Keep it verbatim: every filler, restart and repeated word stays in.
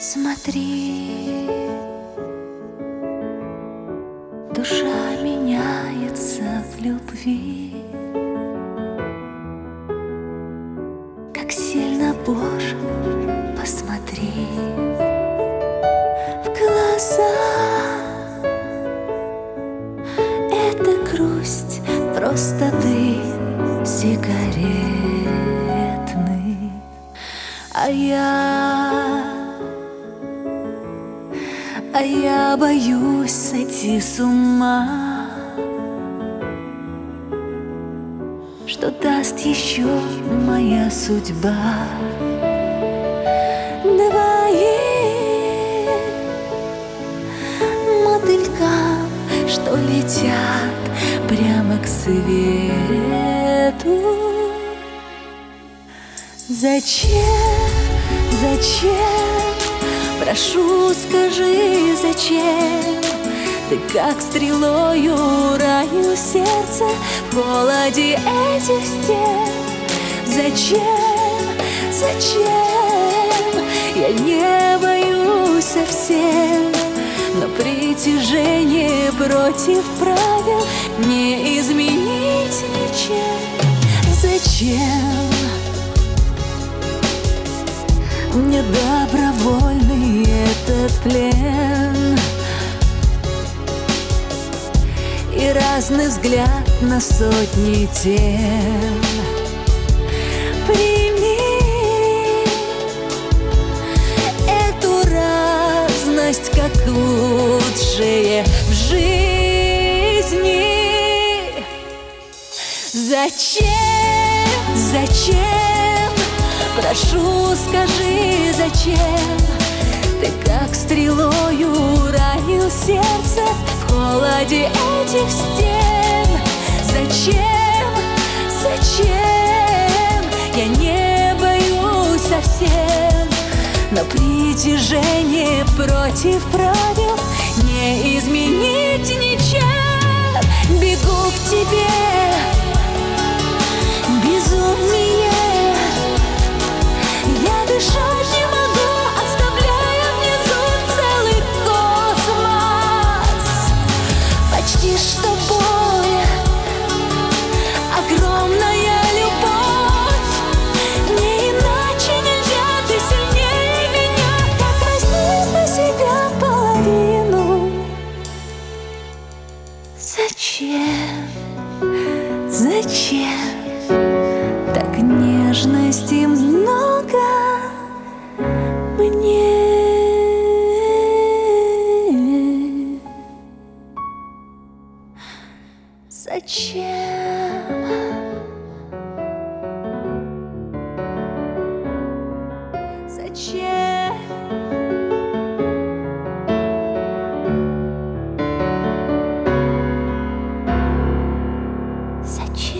Смотри, душа меняется в любви. Как сильно, Боже, посмотри в глаза. Это грусть, просто дым сигаретный. А я, а я боюсь сойти с ума, что даст еще моя судьба. Двоим мотылькам, что летят прямо к свету. Зачем, зачем, прошу, скажи, зачем ты как стрелою ранил сердце в холоде этих стен? Зачем, зачем, я не боюсь совсем, но притяжение против правил не изменить ничем. Зачем мне добровольный этот плен и разный взгляд на сотни тем? Прими эту разность как лучшее в жизни. Зачем, зачем, прошу, скажи, зачем ты как стрелою ранил сердце в холоде этих стен? Зачем, зачем, я не боюсь совсем, но притяжение против правил не изменить ничем. Бегу к тебе, безумнее, я дышать не могу, оставляя внизу целый космос. Почти что боль, огромная любовь. Не иначе нельзя, ты сильнее меня, как возьми на себя половину. Зачем, зачем так нежности много мне? Зачем? Зачем? Зачем?